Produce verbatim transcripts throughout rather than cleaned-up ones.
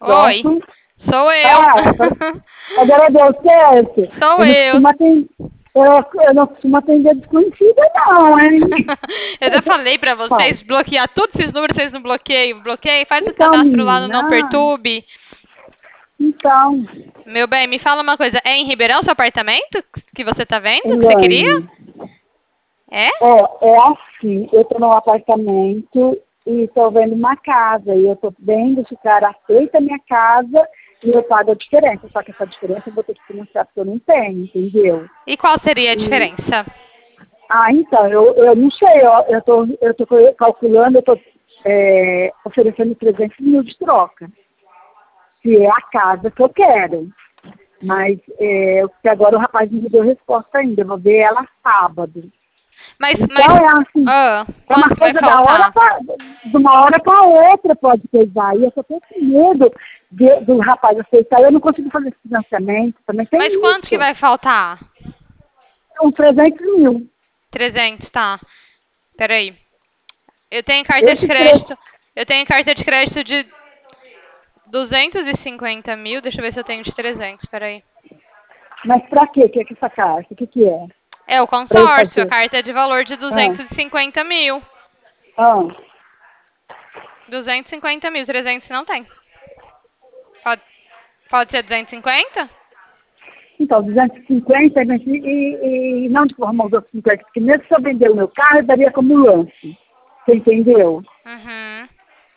Oi, Pronto. sou eu. Ah, agora deu certo. Sou Eu não eu. costumo atender, eu, eu não costumo atender desconhecida não, hein? Eu já falei pra Fala. vocês bloquear todos esses números, vocês não bloqueiam. Bloqueei, faz o Então, cadastro lá no Não menina, Perturbe. então, Meu bem, me fala uma coisa. É em Ribeirão seu apartamento que você tá vendo, que você queria? Elaine, É? ó, é assim, eu tô num apartamento e tô vendo uma casa, e eu tô vendo se o cara aceita a minha casa e eu pago a diferença, só que essa diferença eu vou ter que financiar porque eu não tenho, entendeu? E qual seria a E, diferença? ah, então, eu, eu não sei, ó, eu tô, eu tô calculando, eu tô é, oferecendo trezentos mil de troca, que é a casa que eu quero. Mas é, porque agora o rapaz não me deu resposta ainda, eu vou ver ela sábado. Mas, mas, Então é assim, ah, é uma quanto vai coisa da hora faltar? pra, de uma hora para outra pode coisar. E eu só tenho com medo de, do rapaz aceitar. Eu não consigo fazer esse financiamento, também Mas tem quanto que isso. vai faltar? Uns trezentos mil. trezentos, tá. Peraí. Eu tenho carta de Esse preço. crédito. Eu tenho carta de crédito de duzentos e cinquenta mil. Deixa eu ver se eu tenho de trezentos, peraí. Mas para quê? O que é que essa carta? O que, que é? É o Para eu consórcio. A fazer? carta é de valor de Ah, duzentos e cinquenta mil. ah. duzentos e cinquenta mil. trezentos não tem. Pode, pode ser duzentos e cinquenta? Então, duzentos e cinquenta mas, e, e, e não de forma os outros cinquenta, porque mesmo se eu vender o meu carro, eu daria como lance. Você entendeu? Uhum.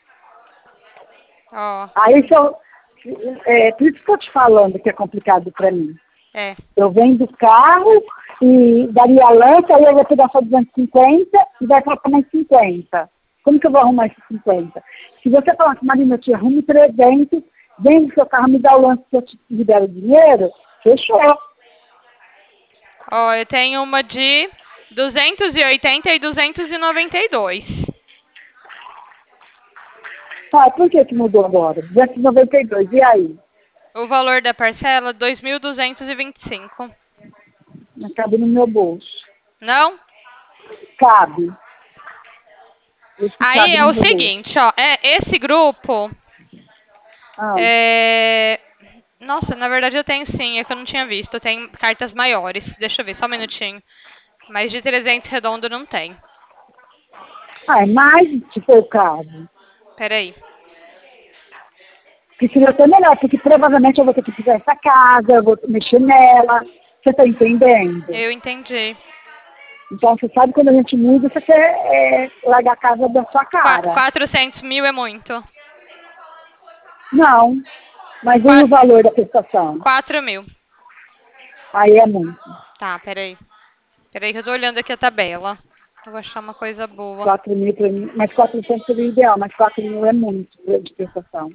Ó, Aí, se eu, é, por isso que eu estou te falando que é complicado para mim. é. Eu vendo o carro e daria lance, aí eu vou pegar só duzentos e cinquenta e vai faltar mais cinquenta. Como que eu vou arrumar esses cinquenta? Se você falar assim, Marina, eu te arrumo trezentos, vende o seu carro, me dá o lance que eu te libero o dinheiro, fechou. Ó, eu tenho uma de duzentos e oitenta e duzentos e noventa e dois. Ah, por que que mudou agora? duzentos e noventa e dois, e aí? O valor da parcela, dois mil duzentos e vinte e cinco. Não cabe no meu bolso. Não? Cabe. Esse Aí cabe é no o meu bolso. seguinte, ó, é, esse grupo, Ah, é... Nossa, na verdade eu tenho sim, é que eu não tinha visto, eu tenho cartas maiores, deixa eu ver, só um minutinho. Mais de trezentos redondo não tem. ah é mais se for o caso. Peraí. Que seria até melhor, porque provavelmente eu vou ter que pegar essa casa, eu vou mexer nela. Você está entendendo? Eu entendi. Então, você sabe quando a gente muda, você quer é, largar a casa da sua Qua- cara. quatrocentos mil é muito. Não, mas e o Qua- valor da prestação? quatro mil. Aí é muito. Tá, peraí. Peraí que eu tô olhando aqui a tabela. Eu vou achar uma coisa boa. Quatro mil para mim, mas quatrocentos seria o ideal, mas quatro mil é muito de prestação.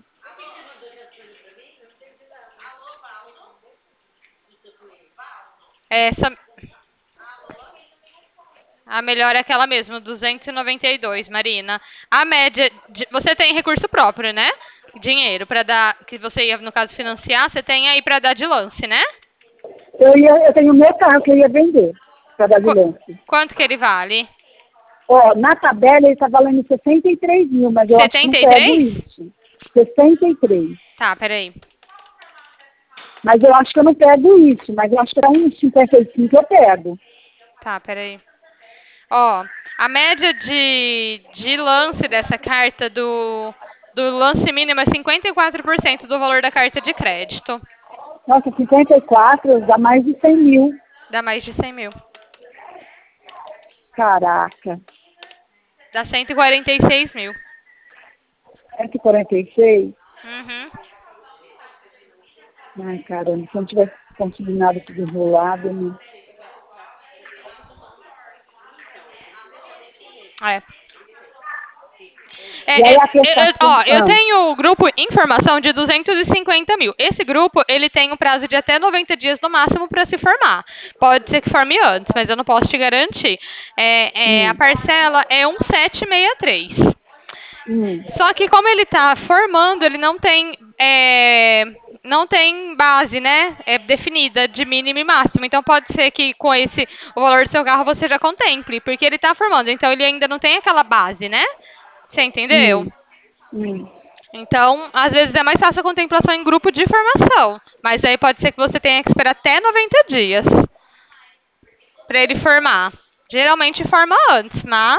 Essa. A melhor é aquela mesmo, duzentos e noventa e dois, Marina. A média. De, você tem recurso próprio, né? Dinheiro para dar. Que você ia, no caso, financiar, você tem aí para dar de lance, né? Eu, ia, eu tenho o meu carro que eu ia vender para dar de Qu- lance. quanto que ele vale? Ó, na tabela ele está valendo sessenta e três mil, mas eu acho que não setenta e pego três? isso. sessenta e três. Tá, peraí. Mas eu acho que eu não pego isso, mas eu acho que é uns cinquenta e cinco eu pego. Tá, peraí. Ó, a média de, de lance dessa carta do, do lance mínimo é cinquenta e quatro por cento do valor da carta de crédito. Nossa, cinquenta e quatro dá mais de cem mil. Dá mais de cem mil. Caraca. Dá cento e quarenta e seis mil. cento e quarenta e seis? Uhum. Ai, caramba, se eu não tivesse conseguido nada tudo enrolado, né? É. E É, aí é, a eu, eu- prestação... ó, eu Ah, tenho o grupo informação de duzentos e cinquenta mil. Esse grupo, ele tem um prazo de até noventa dias no máximo para se formar. Pode ser que forme antes, mas eu não posso te garantir. É, é, a hum, parcela é mil setecentos e sessenta e três. hum. Só que como ele está formando, ele não tem, é, não tem base, né? É definida de mínimo e máximo. Então pode ser que com esse o valor do seu carro você já contemple, porque ele está formando. Então ele ainda não tem aquela base, né? Você entendeu? Hum, hum. Então, às vezes é mais fácil a contemplação em grupo de formação. Mas aí pode ser que você tenha que esperar até noventa dias para ele formar. Geralmente forma antes, mas.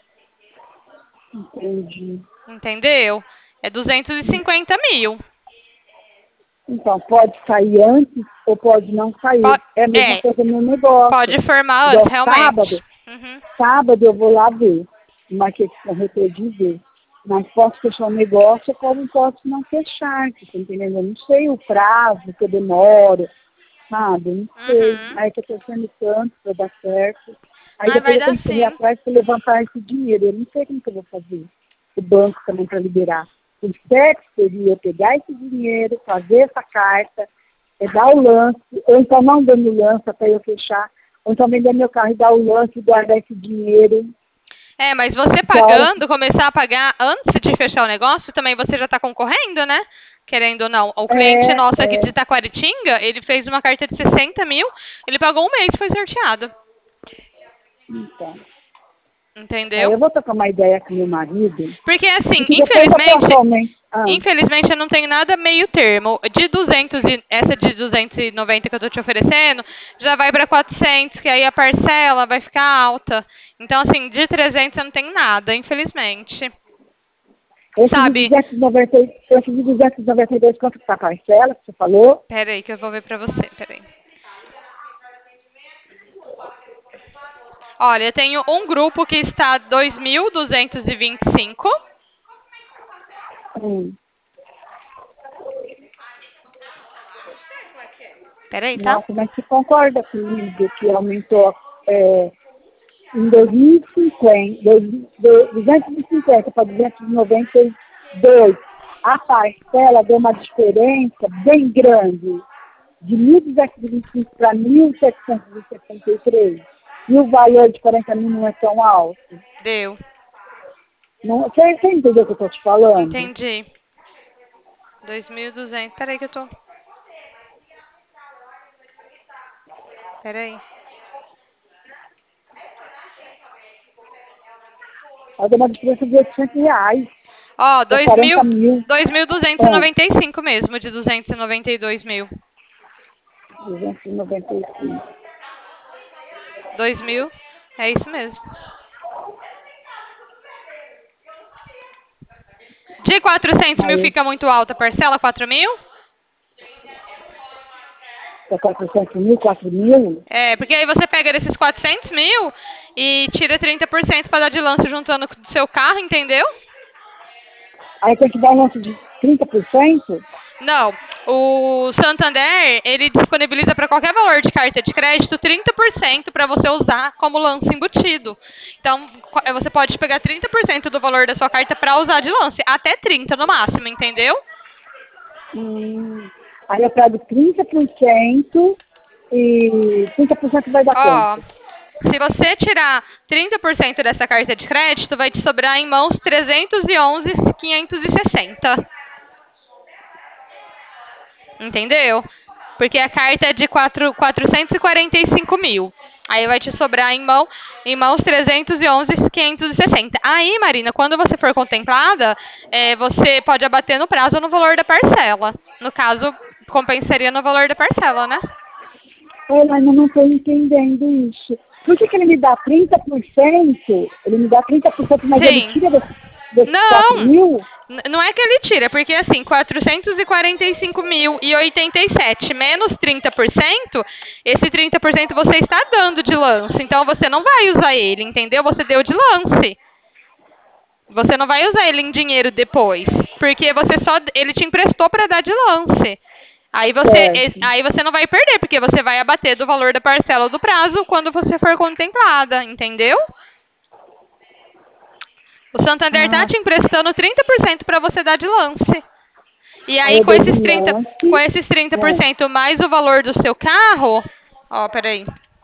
Entendi. Entendeu? É duzentos e cinquenta mil. Então, pode sair antes ou pode não sair. Po- É a mesma é, coisa no negócio. pode formar antes, Igual sábado, realmente. Uhum. sábado eu vou lá ver. Marquei com corretor de ver. Mas posso fechar o negócio, como posso não fechar. Você tá entendendo? Eu não sei o prazo que eu demoro, sabe? Eu não sei. Uhum. Aí que eu tô sendo tanto para dar certo. Aí Mas depois vai eu dar tenho que correr sim. atrás para levantar esse dinheiro. Eu não sei como que eu vou fazer. O banco também para liberar. O certo seria eu pegar esse dinheiro, fazer essa carta, é dar o lance, ou então não dando lance até eu fechar, ou então vender meu carro e dar o lance e guardar esse dinheiro. É, mas você Que a hora que, pagando, começar a pagar antes de fechar o negócio, também você já está concorrendo, né? Querendo ou não. O cliente é, nosso aqui é, de Itaquaritinga, ele fez uma carta de sessenta mil, ele pagou um mês e foi sorteado. então. Aí Entendeu? eu vou tocar uma ideia com meu marido, Porque assim, porque depois eu posso infelizmente, aumentar. Ah, infelizmente eu não tenho nada meio termo. De duzentos e, essa de duzentos e noventa que eu tô te oferecendo, já vai para quatrocentos, que aí a parcela vai ficar alta. Então assim, de trezentos eu não tenho nada, infelizmente. esse de Sabe? duzentos e noventa, esse de duzentos e noventa e dois, quanto que tá a parcela, que você falou? Pera aí que eu vou ver pra você, pera aí. Olha, eu tenho um grupo que está dois mil duzentos e vinte e cinco. Hum. Pera aí, tá? Nossa, mas você concorda comigo que aumentou é, em dois mil e cinquenta, dois- do- duzentos e cinquenta para duzentos e noventa e dois, a parcela deu uma diferença bem grande, de mil duzentos e vinte e cinco para mil setecentos e setenta e três. E o valor de quarenta mil não é tão alto. Deu. Não, você, você entendeu o que eu estou te falando? Entendi. dois mil e duzentos. Pera aí que eu tô. Pera aí. Ela deu uma diferença de oitocentos reais, Ó, para dois mil, quarenta mil. dois mil duzentos e Ah, noventa e cinco mesmo, de duzentos e noventa e dois mil. duzentos e noventa e cinco. dois mil, é isso mesmo. De quatrocentos mil Aí, fica muito alta a parcela, quatro mil? para quatrocentos mil, quatro mil. É, porque aí você pega desses quatrocentos mil e tira trinta por cento para dar de lance juntando com o seu carro, entendeu? Aí tem que dar um lance de trinta por cento. Não, o Santander, ele disponibiliza para qualquer valor de carta de crédito trinta por cento para você usar como lance embutido. Então, co- você pode pegar trinta por cento do valor da sua carta para usar de lance, até trinta no máximo, entendeu? Hum, aí eu pego trinta por cento e trinta por cento vai dar Ó, quanto? se você tirar trinta por cento dessa carta de crédito, vai te sobrar em mãos trezentos e onze mil quinhentos e sessenta. Entendeu? Porque a carta é de quatro, quatrocentos e quarenta e cinco mil. Aí vai te sobrar em, mão, em mãos trezentos e onze mil quinhentos e sessenta. Aí, Marina, quando você for contemplada, é, você pode abater no prazo ou no valor da parcela. No caso, compensaria no valor da parcela, né? Eu ainda não estou entendendo isso. Por que, que ele me dá trinta por cento? Ele me dá trinta por cento, mas ele Sim. tira desses, desses quatro Não, mil? n- não é que ele tira, porque assim, quatrocentos e quarenta e cinco mil e oitenta e sete menos trinta por cento, esse trinta por cento você está dando de lance, então você não vai usar ele, entendeu? Você deu de lance. Você não vai usar ele em dinheiro depois, porque você só ele te emprestou para dar de lance. Aí você, es- Certo. aí você não vai perder, porque você vai abater do valor da parcela do prazo quando você for contemplada, entendeu? O Santander está Ah, te emprestando trinta por cento para você dar de lance. E aí aí eu com dou de esses trinta, com lance. esses trinta por É. cento mais o valor do seu carro, ó, peraí,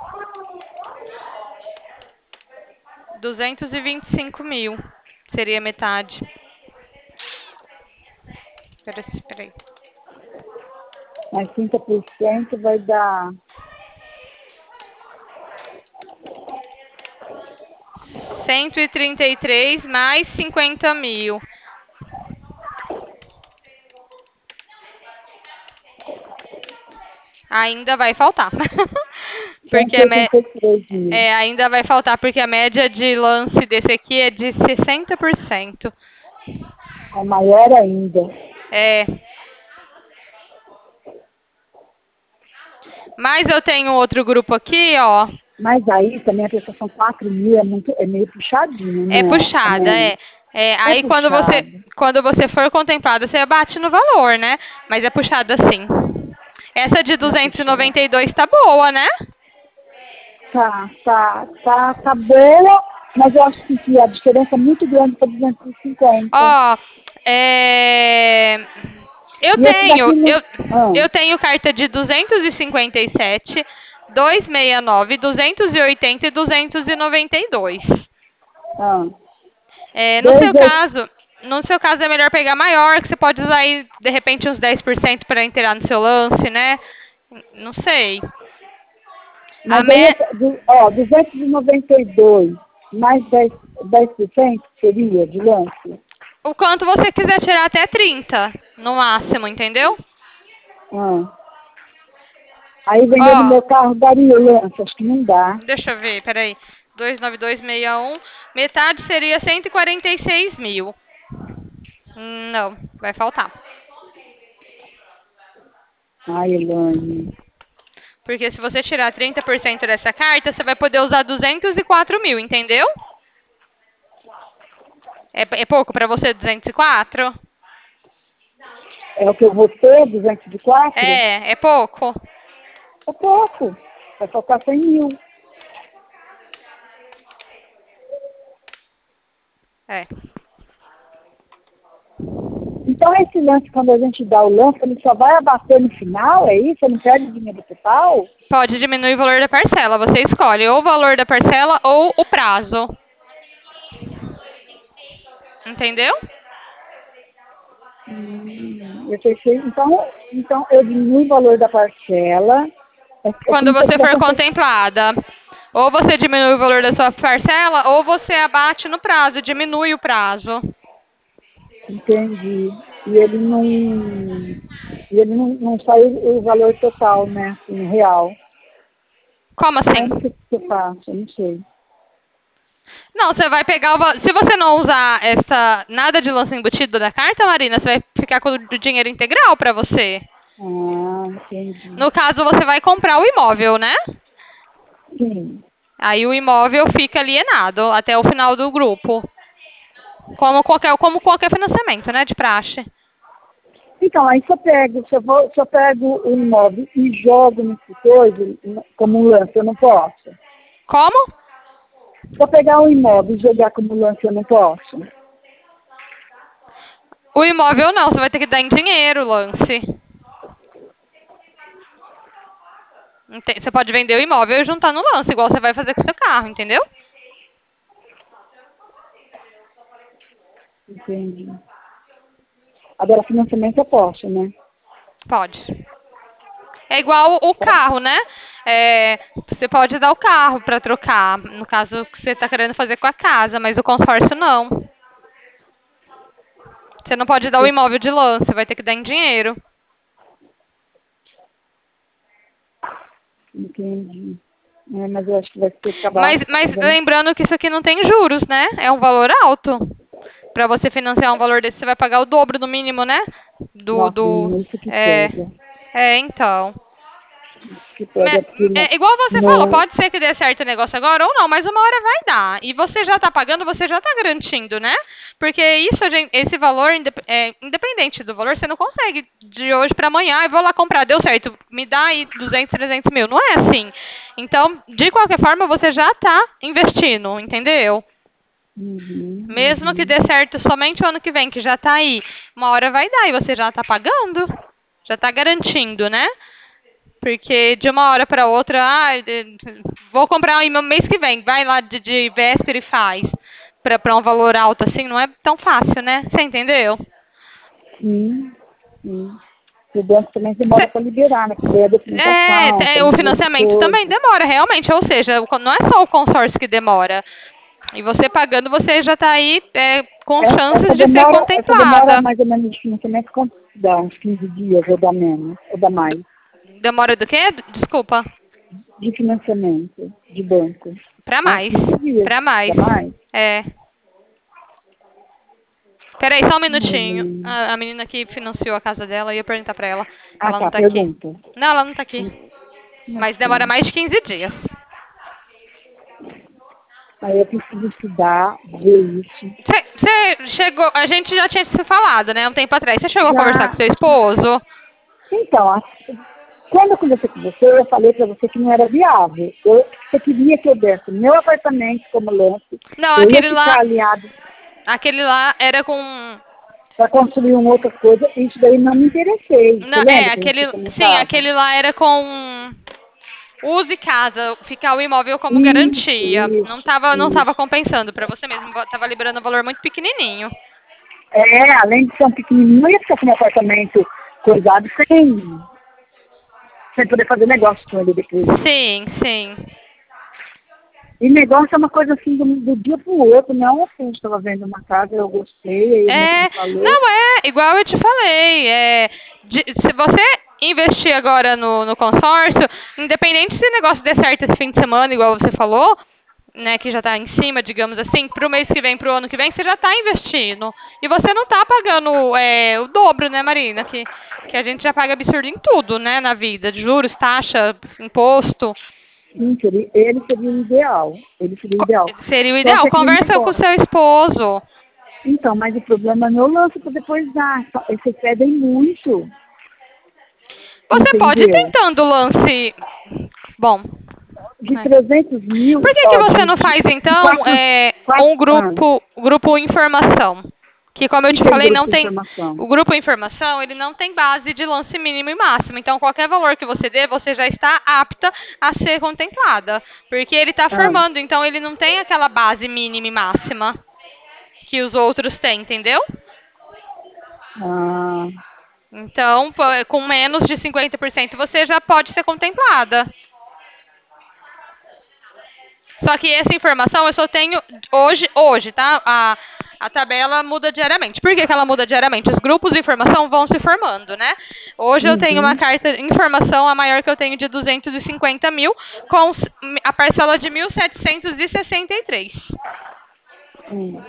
duzentos e vinte e cinco mil seria metade. Peraí, peraí. Mais trinta por cento vai dar. cento e trinta e três mais cinquenta mil. Ainda vai faltar. Porque cento e a me... oitenta e três mil. é, ainda vai faltar, porque a média de lance desse aqui é de sessenta por cento. É maior ainda. É. Mas eu tenho outro grupo aqui, ó. Mas aí também a prestação quatro mil é, muito, é meio puxadinho, É né? puxada, Também. é. É, É aí quando você, puxado. quando você for contemplado, você bate no valor, né? Mas é puxada sim. Essa de É duzentos e puxado. noventa e dois tá boa, né? Tá, tá, tá, tá boa, mas eu acho que a diferença é muito grande para duzentos e cinquenta. Ó, é... eu E esse tenho, daqui não. eu, Ah, eu tenho carta de duzentos e cinquenta e sete, duzentos e sessenta e nove, duzentos e oitenta e duzentos e noventa e dois. ah. É, no Dois, seu dois. caso, no seu caso é melhor pegar maior, que você pode usar aí de repente uns dez por cento para inteirar no seu lance, né? Não sei. A Mas aí, me... eu- du- ó, duzentos e noventa e dois mais dez, dez por cento seria de lance? o quanto você quiser tirar até trinta, no máximo, entendeu? Ah. Aí vendendo Ó, meu carro daria lance, acho que não dá. deixa eu ver, peraí. duzentos e noventa e dois vírgula sessenta e um, metade seria cento e quarenta e seis mil. Hum, Não, vai faltar. Ai, Elaine. Porque se você tirar trinta por cento dessa carta, você vai poder usar duzentos e quatro mil, entendeu? É, é pouco para você, duzentos e quatro? É o que eu vou ter, duzentos e quatro? É, é pouco. É pouco. Vai faltar cem mil. É. Então, esse lance, quando a gente dá o lance, ele só vai abater no final, é isso? Ele não perde dinheiro total? Pode diminuir o valor da parcela. Você escolhe ou o valor da parcela ou o prazo. Entendeu? Hum, eu pensei, então, então, eu diminuo o valor da parcela. É, é Quando como se eu você for tivesse... contemplada. Ou você diminui o valor da sua parcela, ou você abate no prazo, diminui o prazo. Entendi. E ele não... E ele não, não sai o valor total, né? Assim, real. Como Ah, eu assim? não sei o que eu faço, eu não sei. Não, você vai pegar o va- se você não usar essa nada de lance embutido da carta, Marina, você vai ficar com o dinheiro integral para você. Ah, entendi. No caso, você vai comprar o imóvel, né? Sim. Aí o imóvel fica alienado até o final do grupo. Como qualquer, como qualquer financiamento, né? De praxe. Então, aí se eu pego, se eu, vou, se eu pego o imóvel e jogo nesse coisa, como um lance, eu não posso. Como? Se eu pegar o imóvel e jogar como lance, eu não posso. O imóvel não, você vai ter que dar em dinheiro o lance. Ente- Você pode vender o imóvel e juntar no lance, igual você vai fazer com o seu carro, entendeu? Entendi. Agora, financiamento eu posso, né? Pode. É igual o carro, né? É, você pode dar o carro para trocar, no caso que você está querendo fazer com a casa, mas o consórcio não. Você não pode dar o imóvel de lance, vai ter que dar em dinheiro. Entendi. É, mas eu acho que vai ter que acabar Mas, mas fazendo. lembrando que isso aqui não tem juros, né? É um valor alto. Para você financiar um valor desse, você vai pagar o dobro no mínimo, né? Do, Nossa, do, menina, isso que é, pega. é, então. Isso que Me- pega, porque no, É, igual você falou, no, pode ser que dê certo o negócio agora ou não, mas uma hora vai dar. E você já está pagando, você já está garantindo, né? Porque isso, a gente- esse valor, indep- é, independente do valor, você não consegue de hoje para amanhã, eu vou lá comprar, deu certo, me dá aí duzentos, trezentos mil. Não é assim. Então, de qualquer forma, você já está investindo, entendeu? uhum, Mesmo que uhum. dê certo somente o ano que vem, que já está aí, uma hora vai dar e você já está pagando, já está garantindo, né? Porque de uma hora para outra, ah, de- vou comprar aí no mês que vem, vai lá de, de véspera e faz. Para um valor alto assim, não é tão fácil, né? Você entendeu? Sim, sim. O banco também demora Cê- para liberar, né? Porque é a documentação, é, para é, o monte de financiamento também coisa. demora, realmente. Ou seja, o con- não é só o consórcio que demora. E você pagando, você já está aí é, com É- Essa chances de ser demora, essa demora contemplada. mais ou menos de financiamento, quanto dá? Uns quinze dias ou dá menos, ou dá mais? Demora do quê? Desculpa. De financiamento de banco. Pra mais. Dias. Pra mais. Pra mais? É. Peraí, só um minutinho. Hum. A, a menina que financiou a casa dela, eu ia perguntar pra ela. Ah, Ela tá, não tá pergunta. aqui. Não, ela não tá aqui. Mas demora mais de quinze dias. Aí eu preciso estudar, ver isso. Você chegou, a gente já tinha se falado, né, um tempo atrás. Você chegou Já. a conversar com seu esposo? Então, a- quando eu conversei com você, eu falei pra você que não era viável. Eu, você queria que eu desse meu apartamento como lance. Não, eu aquele ia lá, ficar aliado aquele lá era com... para construir uma outra coisa, e isso daí não me interessei. Não, Você lembra é, que a gente aquele, tinha sim, comentado? aquele lá era com use casa, ficar o imóvel como Isso, garantia. isso, Não tava, não isso. tava compensando pra você mesmo, tava liberando um valor muito pequenininho. É, além de ser um pequenininho, eu ia ficar com meu apartamento coisado sem, sem poder fazer negócio com ele depois. Sim, sim. E negócio é uma coisa assim do, do dia pro outro, não assim, estava vendo uma casa, eu gostei, aí É, você falou. não é, igual eu te falei, é, de- se você investir agora no, no consórcio, independente se o negócio der certo esse fim de semana, igual você falou, né, que já está em cima, digamos assim, para o mês que vem, para o ano que vem, você já está investindo. E você não está pagando é, o dobro, né, Marina? Que, que a gente já paga absurdo em tudo, né, na vida, de juros, taxa, imposto. Sim, seria, ele seria o ideal. Ele seria o ideal. Seria o Só ideal. que aquele Conversa com o negócio. seu esposo. Então, mas o problema é meu lance para depois dar. Eles pedem muito. Você pode ir Entendeu? tentando o lance. Bom. De É. trezentos mil. Por que, ó, que você de, não faz, de então, quatro, é, quatro um grupo, grupo informação? Que, como eu que te tem falei, grupo não de tem. informação. O grupo informação, ele não tem base de lance mínimo e máximo. Então, qualquer valor que você dê, você já está apta a ser contemplada. Porque ele está Ah, formando, então ele não tem aquela base mínima e máxima que os outros têm, entendeu? ah, Então, pô, com menos de cinquenta por cento você já pode ser contemplada. Só que essa informação eu só tenho hoje, hoje, tá? A, a tabela muda diariamente. Por que, que ela muda diariamente? Os grupos de informação vão se formando, né? Hoje eu tenho uma uhum, carta de informação, a maior que eu tenho de duzentos e cinquenta mil, com a parcela de mil setecentos e sessenta e três. hum.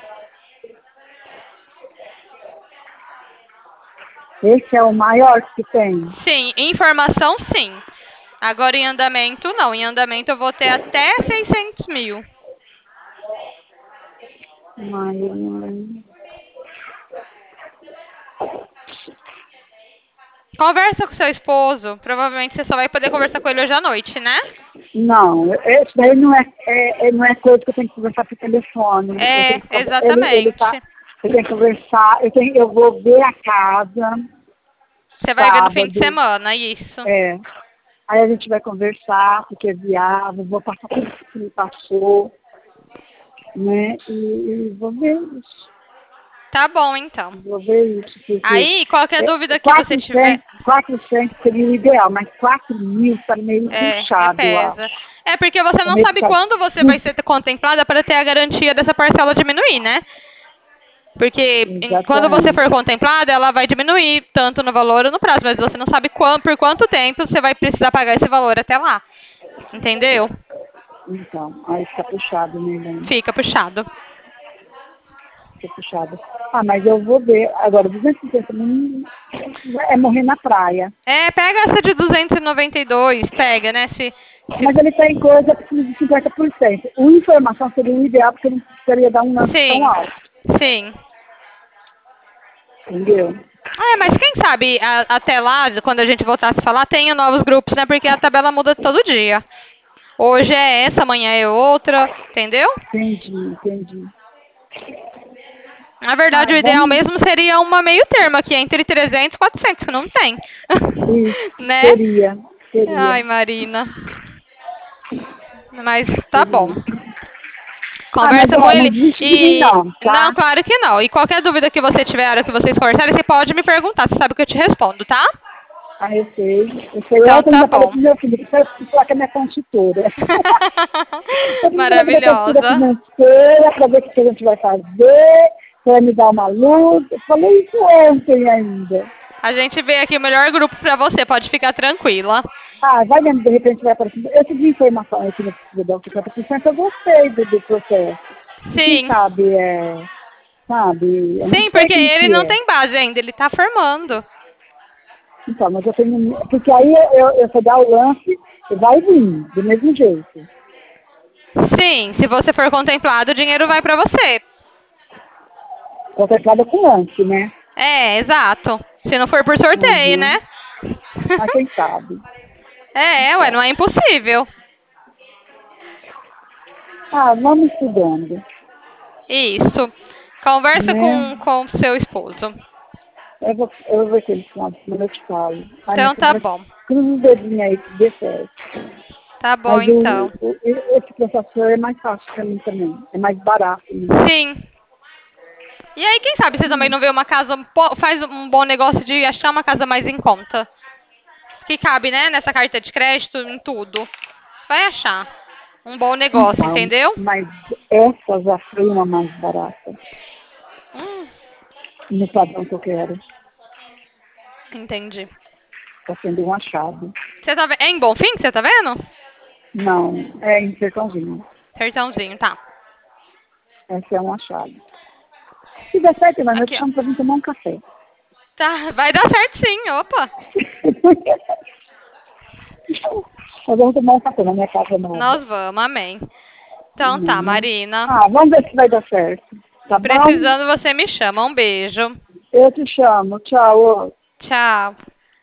Esse é o maior que tem. Sim, informação sim. Agora em andamento não. Em andamento eu vou ter até seiscentos mil. Maior. Conversa com seu esposo. Provavelmente você só vai poder conversar com ele hoje à noite, né? Não, esse daí não é, é, é- não é coisa que eu tenho que conversar por telefone. Eu É, tenho que, conver- ele, exatamente. ele tá, eu tenho que conversar, eu, tenho, eu vou ver a casa, Você vai ver no fim de sábado. semana, isso. É. Aí a gente vai conversar, porque é viável, vou passar tudo que me passou, né? E, e vou ver isso. Tá bom, então. Vou ver isso. Porque Aí, qualquer é, dúvida que você tiver... quatrocentos seria o ideal, mas quatro mil está meio É, puxado, é eu pesa. acho. É porque você É não meio sabe puxado. quando você vai ser contemplada para ter a garantia dessa parcela diminuir, né? Porque em- quando você Exatamente. for contemplada, ela vai diminuir tanto no valor ou no prazo, mas você não sabe quan- por quanto tempo você vai precisar pagar esse valor até lá. Entendeu? Então, aí fica puxado, né, Helena? Fica puxado. Fica puxado. Ah, mas eu vou ver. Agora, duzentos e cinquenta mil é morrer na praia. É, pega essa de duzentos e noventa e dois, pega, né? Se, se- Mas ele tem coisa de cinquenta por cento. O informação seria o ideal, porque não precisaria dar um lance Sim, tão alto. sim. Entendeu? Ah, é, mas quem sabe a- até lá, quando a gente voltar a se falar, tenha novos grupos, né? Porque a tabela muda todo dia. Hoje é essa, amanhã é outra, entendeu? Entendi, entendi. Na verdade, Ah, o ideal vamos. mesmo seria uma meio termo aqui, entre trezentos e quatrocentos, que não tem. Isso, Né? seria, seria. Ai, Marina. Mas tá bom. Conversa ah, mas, com ó, ele não desiste de e... mim não, tá? Não, claro que não. E qualquer dúvida que você tiver, a hora que vocês conversarem, você pode me perguntar. Você sabe que eu te respondo, tá? Ah, eu sei. Eu sei. Então Ontem tá eu já falei bom. pro meu filho que você que é minha consultora. Maravilhosa. Financeira, para ver o que a gente vai fazer, para me dar uma luz. Eu falei isso ontem ainda. A gente vê aqui o melhor grupo pra você, pode ficar tranquila. Ah, vai vendo, de repente vai aparecendo. Eu tive informação aqui no Cidadão cinquenta por cento, eu gostei do, do processo. E quem Sim. sabe, é, sabe, eu não Sim, sei porque quem ele que não é. tem base ainda, ele tá formando. Então, mas eu tenho, porque aí eu, eu só dar o lance, vai vir, do mesmo jeito. Sim, se você for contemplado, o dinheiro vai pra você. Contemplada com lance, né? É, exato. Se não for por sorteio, Uhum. né? Mas quem sabe. É, ué, não é impossível. Ah, vamos estudando, Isso. Conversa com né? com seu esposo. Eu vou, eu vou ver aquele final de semana, eu te falo. Ai, Então mas tá cruza bom. os dedinhos aí que dê certo. Tá bom, Mas o, então. o, esse processor é mais fácil pra mim também. É mais barato, né? Sim. E aí, quem sabe você também não vê uma casa, po- faz um bom negócio de achar uma casa mais em conta. Que cabe, né, nessa carta de crédito, em tudo. Vai achar um bom negócio, Então, entendeu? mas essa já foi uma mais barata. Hum, No padrão que eu quero. entendi. Está sendo um achado. Você tá ve- É em Bonfim que você tá vendo? Não, é em Sertãozinho. Sertãozinho, tá. Esse é um achado. Se der certo, mas eu Aqui, te ó. chamo para vir tomar um café. Tá, vai dar certo sim, opa. Nós vamos tomar um café na minha casa nova. Nós vamos, amém. Então tá, Uhum. Marina. Ah, vamos ver se vai dar certo. Tá bom? Precisando, você me chama. Um beijo. Eu te chamo. Tchau. Ô. Tchau.